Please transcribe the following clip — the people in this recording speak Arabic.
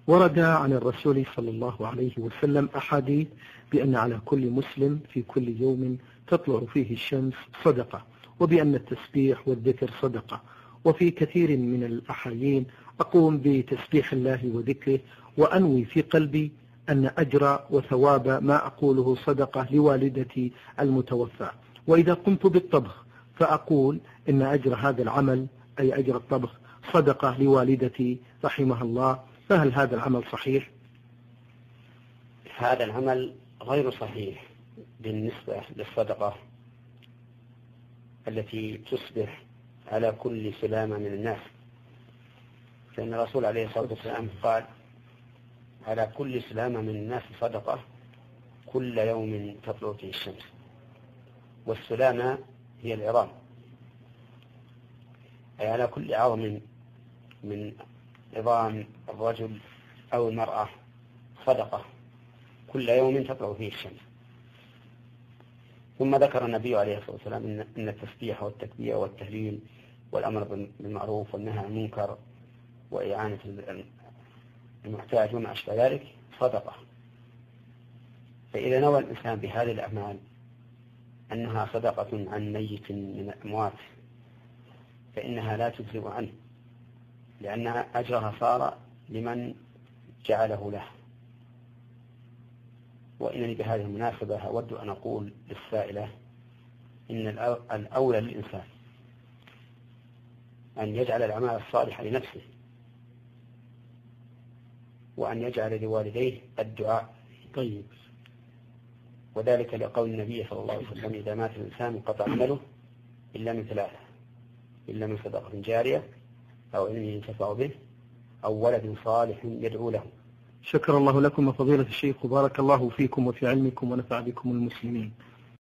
ورد عن الرسول صلى الله عليه وسلم أحاديث بأن على كل مسلم في كل يوم تطلع فيه الشمس صدقة، وبأن التسبيح والذكر صدقة. وفي كثير من الأحايين أقوم بتسبيح الله وذكره وأنوي في قلبي أن أجر وثواب ما أقوله صدقة لوالدتي المتوفى. وإذا قمت بالطبخ فأقول إن أجر هذا العمل أي أجر الطبخ صدقة لوالدتي رحمها الله. فهل هذا العمل صحيح؟ هذا العمل غير صحيح بالنسبة للصدقة التي تصبح على كل سلامة من الناس، فإن الرسول عليه الصلاة والسلام قال على كل سلامة من الناس صدقة كل يوم تطلع فيه الشمس. والسلامة هي العظام، أي على كل عظم من عظام الرجل أو المرأة صدقة كل يوم تطلع فيه الشمس. ثم ذكر النبي عليه الصلاة والسلام إن التسبيح والتكبير والتهليل والأمر بالمعروف والنهي عن المنكر وإعانة المحتاج وما أشبه ذلك صدقة. فإذا نوى الإنسان بهذه الأعمال أنها صدقة عن ميت من الأموات فإنها لا تجزئ عنه، لأن أجرها صار لمن جعله له. وإنني بهذه المناسبة أود أن أقول للسائلة إن الأولى للإنسان أن يجعل الأعمال الصالحة لنفسه، وأن يجعل لوالديه الدعاء. طيب. وذلك لقول النبي صلى الله عليه وسلم إذا مات الإنسان انقطع عمله إلا من ثلاثة: إلا من صدقة جارية أو علم ينتفع به أو ولد صالح يدعو له. شكر الله لكم فضيلة الشيخ وبارك الله فيكم وفي علمكم ونفع بكم المسلمين.